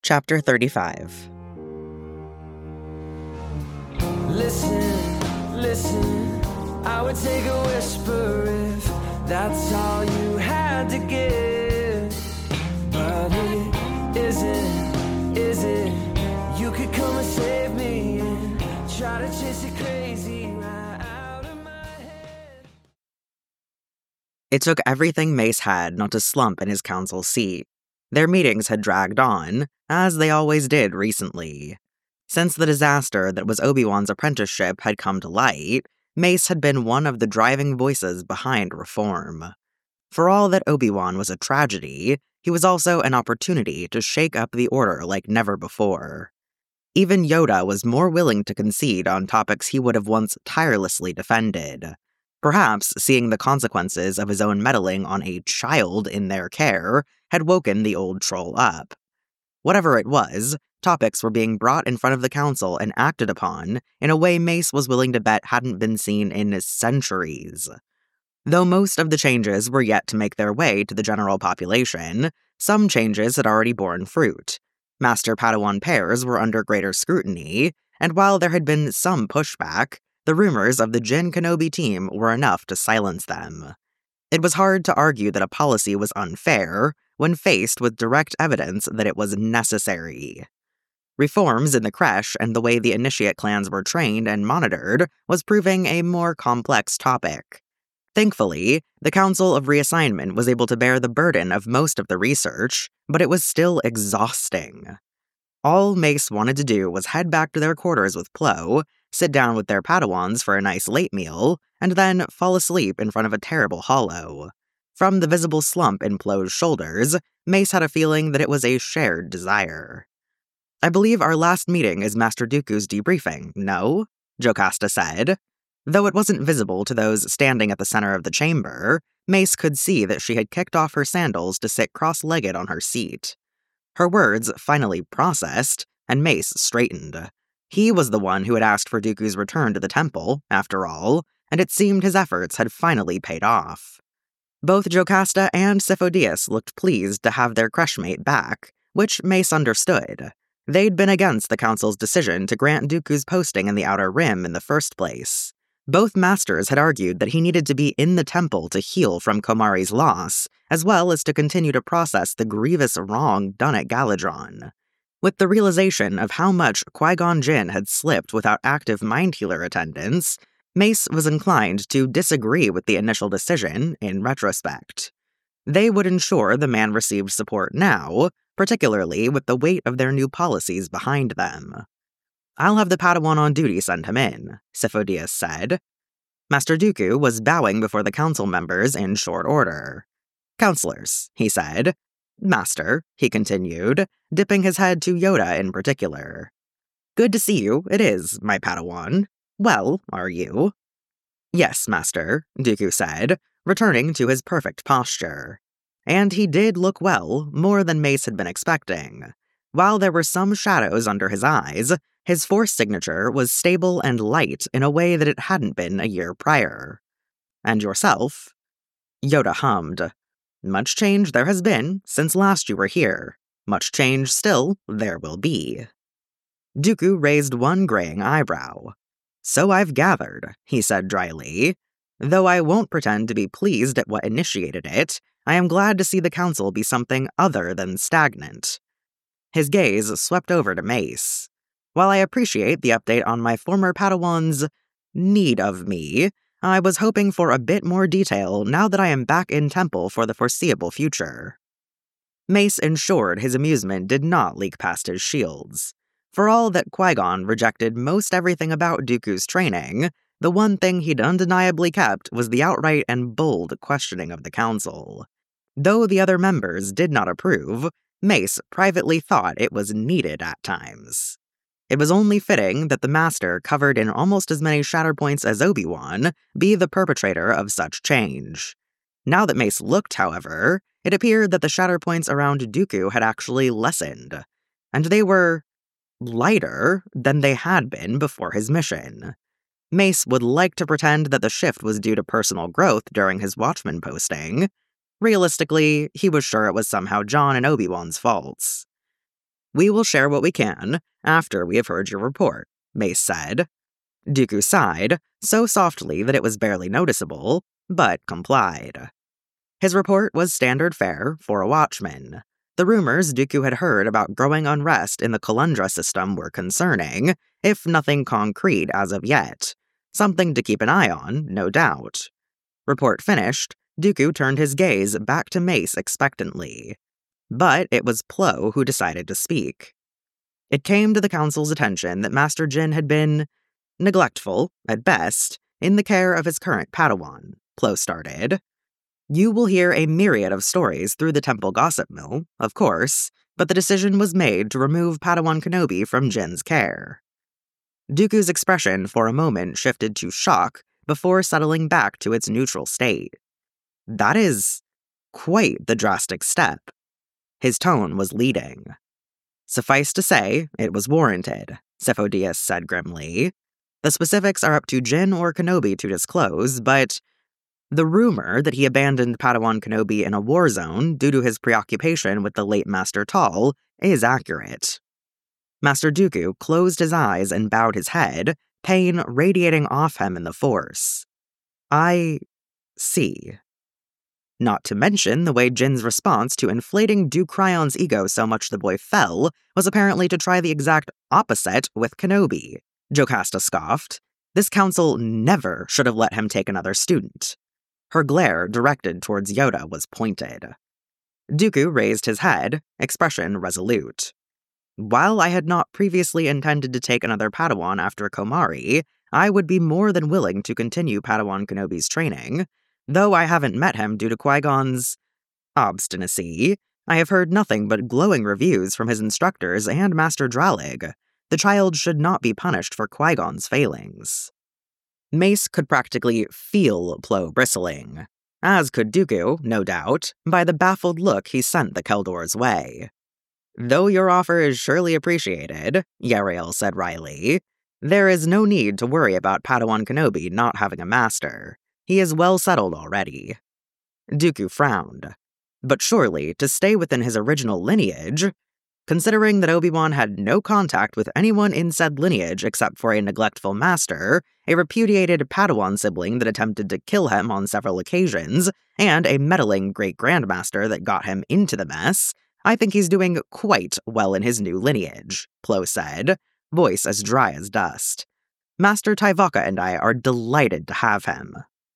Chapter 35. Listen, I would take a whisper if that's all you had to give. But it isn't, is it? You could come and save me and try to chase it crazy right out of my head. It took everything Mace had not to slump in his council seat. Their meetings had dragged on, as they always did recently. Since the disaster that was Obi-Wan's apprenticeship had come to light, Mace had been one of the driving voices behind reform. For all that Obi-Wan was a tragedy, he was also an opportunity to shake up the order like never before. Even Yoda was more willing to concede on topics he would have once tirelessly defended. Perhaps seeing the consequences of his own meddling on a child in their care had woken the old troll up. Whatever it was, topics were being brought in front of the council and acted upon in a way Mace was willing to bet hadn't been seen in centuries. Though most of the changes were yet to make their way to the general population, some changes had already borne fruit. Master-Padawan pairs were under greater scrutiny, and while there had been some pushback, the rumors of the Jin Kenobi team were enough to silence them. It was hard to argue that a policy was unfair when faced with direct evidence that it was necessary. Reforms in the creche and the way the initiate clans were trained and monitored was proving a more complex topic. Thankfully, the Council of Reassignment was able to bear the burden of most of the research, but it was still exhausting. All Mace wanted to do was head back to their quarters with Plo, sit down with their Padawans for a nice late meal, and then fall asleep in front of a terrible hollow. From the visible slump in Plo's shoulders, Mace had a feeling that it was a shared desire. "I believe our last meeting is Master Dooku's debriefing, no?" Jocasta said. Though it wasn't visible to those standing at the center of the chamber, Mace could see that she had kicked off her sandals to sit cross-legged on her seat. Her words finally processed, and Mace straightened. He was the one who had asked for Dooku's return to the temple, after all, and it seemed his efforts had finally paid off. Both Jocasta and Sifo-Dyas looked pleased to have their creshmate back, which Mace understood. They'd been against the Council's decision to grant Dooku's posting in the Outer Rim in the first place. Both masters had argued that he needed to be in the temple to heal from Komari's loss, as well as to continue to process the grievous wrong done at Galadron. With the realization of how much Qui-Gon Jinn had slipped without active Mind Healer attendance, Mace was inclined to disagree with the initial decision in retrospect. They would ensure the man received support now, particularly with the weight of their new policies behind them. "I'll have the Padawan on duty send him in," Sifo-Dyas said. Master Dooku was bowing before the council members in short order. "Counselors," he said. "Master," he continued, dipping his head to Yoda in particular. "Good to see you, it is, my Padawan. Well, are you?" "Yes, Master," Dooku said, returning to his perfect posture. And he did look well, more than Mace had been expecting. While there were some shadows under his eyes, his Force signature was stable and light in a way that it hadn't been a year prior. "And yourself?" Yoda hummed. "Much change there has been since last you were here. Much change still there will be." Dooku raised one graying eyebrow. "So I've gathered," he said dryly. "Though I won't pretend to be pleased at what initiated it, I am glad to see the Council be something other than stagnant." His gaze swept over to Mace. "While I appreciate the update on my former Padawan's need of me, I was hoping for a bit more detail now that I am back in Temple for the foreseeable future." Mace ensured his amusement did not leak past his shields. For all that Qui-Gon rejected most everything about Dooku's training, the one thing he'd undeniably kept was the outright and bold questioning of the Council. Though the other members did not approve, Mace privately thought it was needed at times. It was only fitting that the Master, covered in almost as many Shatterpoints as Obi-Wan, be the perpetrator of such change. Now that Mace looked, however, it appeared that the Shatterpoints around Dooku had actually lessened, and they were lighter than they had been before his mission. Mace would like to pretend that the shift was due to personal growth during his Watchman posting. Realistically, he was sure it was somehow Jon and Obi-Wan's faults. We will share what we can after we have heard your report, Mace said. Dooku sighed, so softly that it was barely noticeable, but complied. His report was standard fare for a watchman. The rumors Dooku had heard about growing unrest in the Kalundra system were concerning, if nothing concrete as of yet. Something to keep an eye on, no doubt. Report finished, Dooku turned his gaze back to Mace expectantly. But it was Plo who decided to speak. It came to the Council's attention that Master Jin had been neglectful, at best, in the care of his current Padawan, Plo started. You will hear a myriad of stories through the Temple Gossip Mill, of course, but the decision was made to remove Padawan Kenobi from Jin's care. Dooku's expression for a moment shifted to shock before settling back to its neutral state. That is quite the drastic step. His tone was leading. Suffice to say, it was warranted, Sifo Dyas said grimly. The specifics are up to Jin or Kenobi to disclose, but the rumor that he abandoned Padawan Kenobi in a war zone due to his preoccupation with the late Master Tal is accurate. Master Dooku closed his eyes and bowed his head, pain radiating off him in the Force. I see. Not to mention the way Jin's response to inflating Duke Cryon's ego so much the boy fell was apparently to try the exact opposite with Kenobi. Jocasta scoffed. This council never should have let him take another student. Her glare, directed towards Yoda, was pointed. Dooku raised his head, expression resolute. While I had not previously intended to take another Padawan after Komari, I would be more than willing to continue Padawan Kenobi's training. Though I haven't met him due to Qui-Gon's obstinacy, I have heard nothing but glowing reviews from his instructors and Master Dralig. The child should not be punished for Qui-Gon's failings. Mace could practically feel Plo bristling, as could Dooku, no doubt, by the baffled look he sent the Keldor's way. Though your offer is surely appreciated, Yarael said wryly, there is no need to worry about Padawan Kenobi not having a master. He is well settled already. Dooku frowned. But surely, to stay within his original lineage, considering that Obi-Wan had no contact with anyone in said lineage except for a neglectful master, a repudiated Padawan sibling that attempted to kill him on several occasions, and a meddling great-grandmaster that got him into the mess, I think he's doing quite well in his new lineage, Plo said, voice as dry as dust. Master Tyvoka and I are delighted to have him.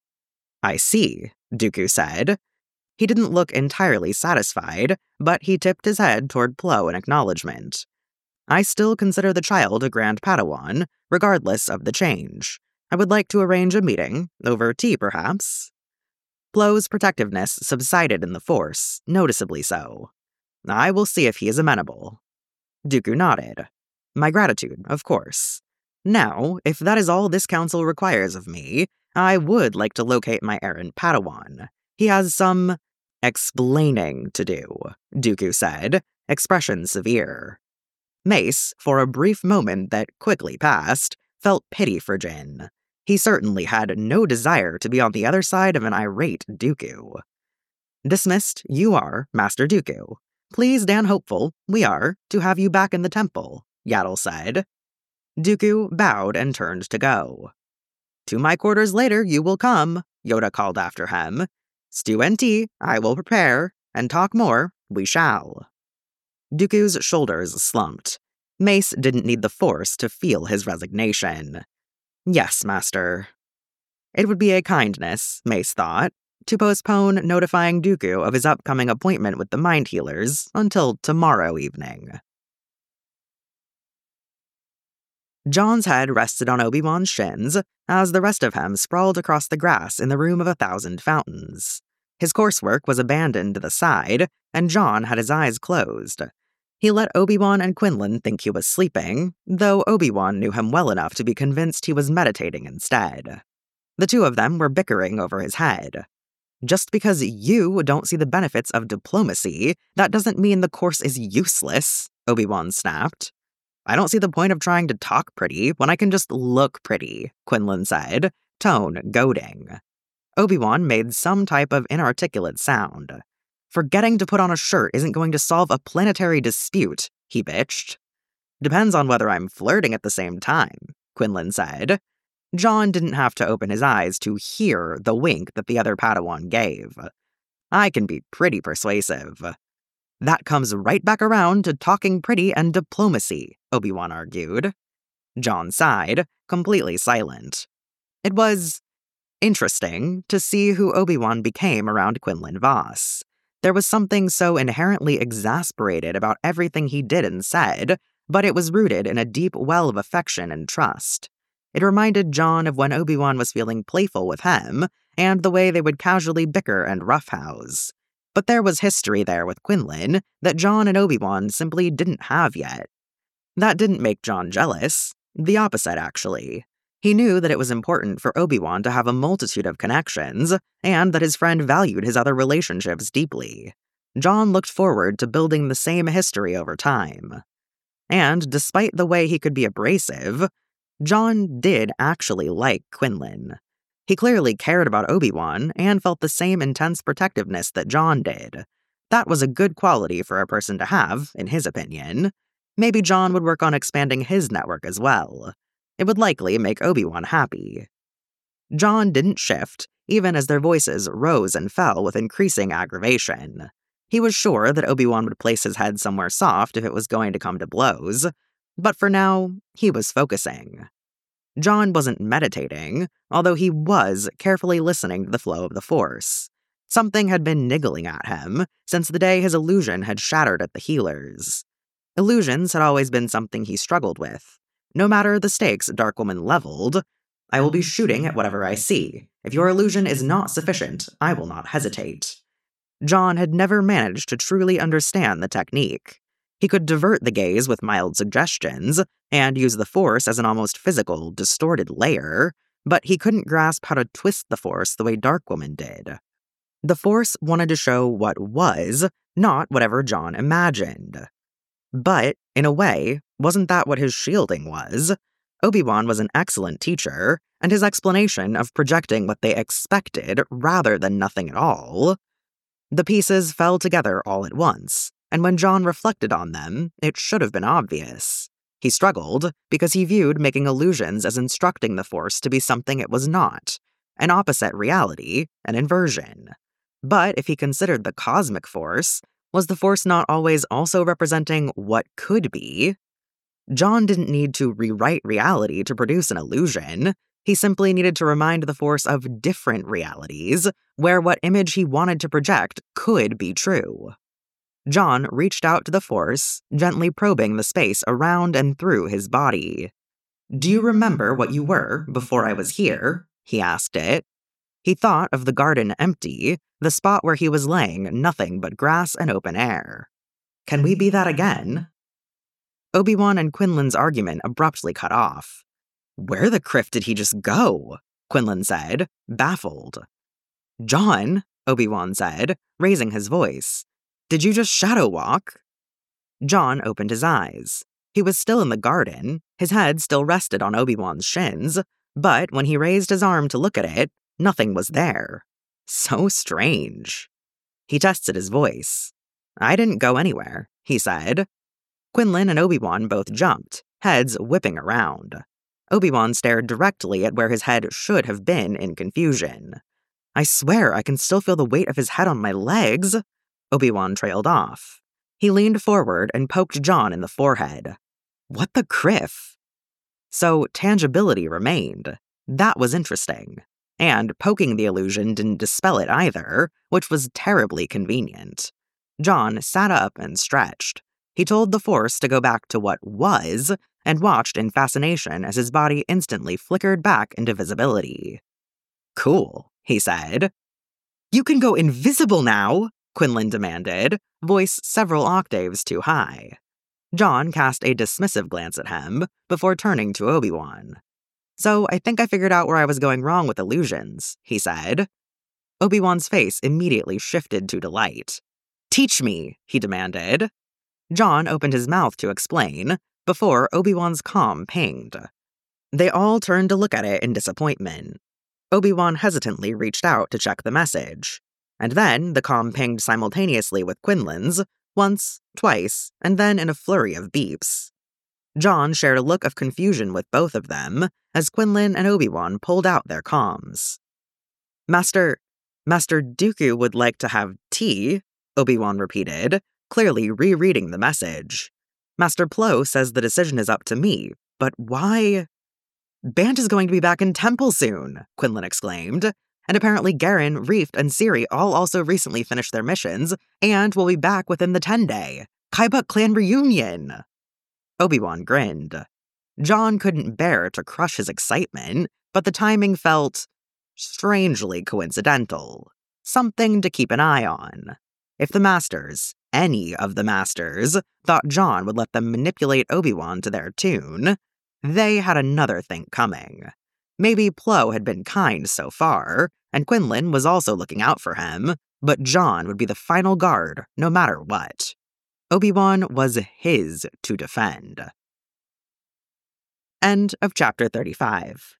I see, Dooku said. He didn't look entirely satisfied, but he tipped his head toward Plo in acknowledgement. I still consider the child a Grand Padawan, regardless of the change. I would like to arrange a meeting, over tea perhaps. Plo's protectiveness subsided in the Force, noticeably so. I will see if he is amenable. Dooku nodded. My gratitude, of course. Now, if that is all this council requires of me, I would like to locate my errant Padawan. He has some explaining to do, Dooku said, expression severe. Mace, for a brief moment that quickly passed, felt pity for Jin. He certainly had no desire to be on the other side of an irate Dooku. Dismissed, you are, Master Dooku. Please, Dan Hopeful, we are, to have you back in the temple, Yaddle said. Dooku bowed and turned to go. To my quarters later you will come, Yoda called after him. Stew and tea I will prepare, and talk more we shall. Dooku's shoulders slumped. Mace didn't need the Force to feel his resignation. Yes, Master. It would be a kindness, Mace thought, to postpone notifying Dooku of his upcoming appointment with the Mind Healers until tomorrow evening. John's head rested on Obi-Wan's shins, as the rest of him sprawled across the grass in the Room of 1,000 Fountains. His coursework was abandoned to the side, and John had his eyes closed. He let Obi-Wan and Quinlan think he was sleeping, though Obi-Wan knew him well enough to be convinced he was meditating instead. The two of them were bickering over his head. Just because you don't see the benefits of diplomacy, that doesn't mean the course is useless, Obi-Wan snapped. I don't see the point of trying to talk pretty when I can just look pretty, Quinlan said, tone goading. Obi-Wan made some type of inarticulate sound. Forgetting to put on a shirt isn't going to solve a planetary dispute, he bitched. Depends on whether I'm flirting at the same time, Quinlan said. John didn't have to open his eyes to hear the wink that the other Padawan gave. I can be pretty persuasive. That comes right back around to talking pretty and diplomacy, Obi-Wan argued. John sighed, completely silent. It was interesting to see who Obi-Wan became around Quinlan Vos. There was something so inherently exasperated about everything he did and said, but it was rooted in a deep well of affection and trust. It reminded John of when Obi-Wan was feeling playful with him, and the way they would casually bicker and roughhouse. But there was history there with Quinlan that John and Obi-Wan simply didn't have yet. That didn't make John jealous. The opposite, actually. He knew that it was important for Obi-Wan to have a multitude of connections, and that his friend valued his other relationships deeply. John looked forward to building the same history over time. And despite the way he could be abrasive, John did actually like Quinlan. He clearly cared about Obi-Wan and felt the same intense protectiveness that John did. That was a good quality for a person to have, in his opinion. Maybe John would work on expanding his network as well. It would likely make Obi-Wan happy. John didn't shift, even as their voices rose and fell with increasing aggravation. He was sure that Obi-Wan would place his head somewhere soft if it was going to come to blows, but for now, he was focusing. John wasn't meditating, although he was carefully listening to the flow of the Force. Something had been niggling at him since the day his illusion had shattered at the healers. Illusions had always been something he struggled with. No matter the stakes Dark Woman leveled, I will be shooting at whatever I see. If your illusion is not sufficient, I will not hesitate. John had never managed to truly understand the technique. He could divert the gaze with mild suggestions and use the Force as an almost physical, distorted layer, but he couldn't grasp how to twist the Force the way Dark Woman did. The Force wanted to show what was, not whatever John imagined. But, in a way, wasn't that what his shielding was? Obi-Wan was an excellent teacher, and his explanation of projecting what they expected rather than nothing at all. The pieces fell together all at once, and when John reflected on them, it should have been obvious. He struggled because he viewed making illusions as instructing the Force to be something it was not, an opposite reality, an inversion. But if he considered the cosmic Force, was the Force not always also representing what could be? John didn't need to rewrite reality to produce an illusion. He simply needed to remind the Force of different realities, where what image he wanted to project could be true. John reached out to the Force, gently probing the space around and through his body. "Do you remember what you were before I was here?" he asked it. He thought of the garden empty, the spot where he was laying nothing but grass and open air. "Can we be that again?" Obi-Wan and Quinlan's argument abruptly cut off. "Where the criff did he just go?" Quinlan said, baffled. "John," Obi-Wan said, raising his voice, "did you just shadow walk?" John opened his eyes. He was still in the garden, his head still rested on Obi-Wan's shins, but when he raised his arm to look at it, nothing was there. So strange. He tested his voice. "I didn't go anywhere," he said. Quinlan and Obi-Wan both jumped, heads whipping around. Obi-Wan stared directly at where his head should have been in confusion. "I swear I can still feel the weight of his head on my legs." Obi-Wan trailed off. He leaned forward and poked John in the forehead. "What the criff?" So tangibility remained. That was interesting. And poking the illusion didn't dispel it either, which was terribly convenient. John sat up and stretched. He told the Force to go back to what was, and watched in fascination as his body instantly flickered back into visibility. "Cool," he said. "You can go invisible now," Quinlan demanded, voice several octaves too high. John cast a dismissive glance at him before turning to Obi-Wan. "So I think I figured out where I was going wrong with illusions," he said. Obi-Wan's face immediately shifted to delight. "Teach me," he demanded. John opened his mouth to explain, before Obi-Wan's comm pinged. They all turned to look at it in disappointment. Obi-Wan hesitantly reached out to check the message, and then the comm pinged simultaneously with Quinlan's, Once, twice, and then in a flurry of beeps. John shared a look of confusion with both of them as Quinlan and Obi-Wan pulled out their comms. Master Dooku would like to have tea, Obi-Wan repeated, clearly rereading the message. Master Plo says the decision is up to me, but why? Bant is going to be back in Temple soon, Quinlan exclaimed, and apparently Garen, Reeft, and Ciri all also recently finished their missions and will be back within the 10-day. Kaibuk clan reunion! Obi-Wan grinned. John couldn't bear to crush his excitement, but the timing felt strangely coincidental. Something to keep an eye on. If the Masters, any of the Masters, thought John would let them manipulate Obi-Wan to their tune, they had another thing coming. Maybe Plo had been kind so far, and Quinlan was also looking out for him, but John would be the final guard no matter what. Obi-Wan was his to defend. End of chapter 35.